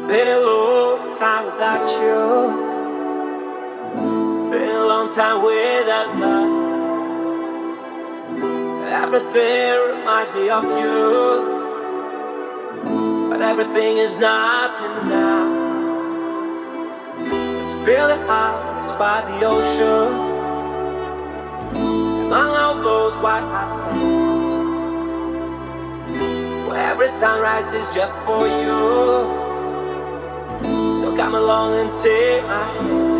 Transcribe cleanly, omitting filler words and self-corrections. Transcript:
Been a long time without you. Been a long time without love. Everything reminds me of you, but everything is nothing now. It's really house by the ocean, among all those white hot sands, where every sunrise is just for you. So come along and take my hand.